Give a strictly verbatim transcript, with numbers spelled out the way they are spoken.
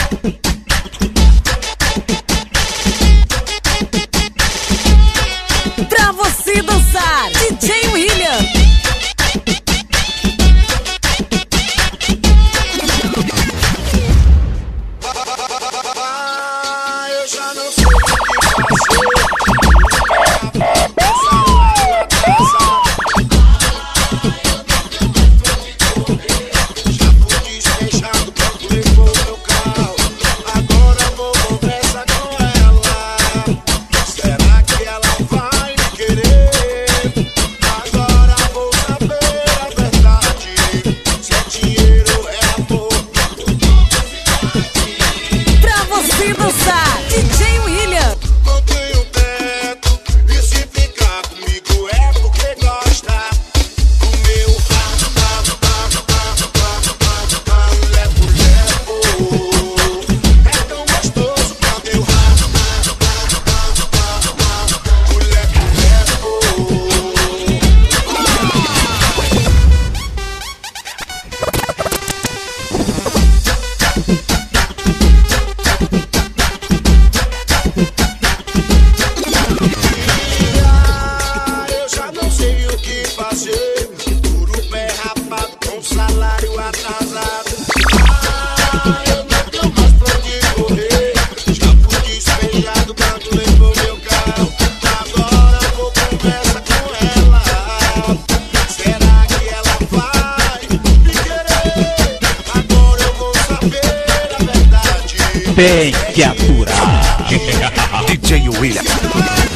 Pra você dançar, D J William. Ah, eu já não sei o que fazer. Já fui despejado, quando levou meu carro. Agora vou conversar com ela. Será que ela vai me querer? Agora vou saber a verdade. Se é dinheiro é amor. Pra você dançar, D J William. Não tenho teto, e se ficar comigo é porque gosta. O meu levo, levo, é tão gostoso quando eu o levo, eu já não sei o que fazer. Duro pé rapado com salário atrasado. Ah, eu não tenho mais pra onde correr. Já fui despejado quando levou meu carro. Agora vou conversar com ela. Será que ela vai me querer? Agora eu vou saber a verdade. Tem que aturar. D J William.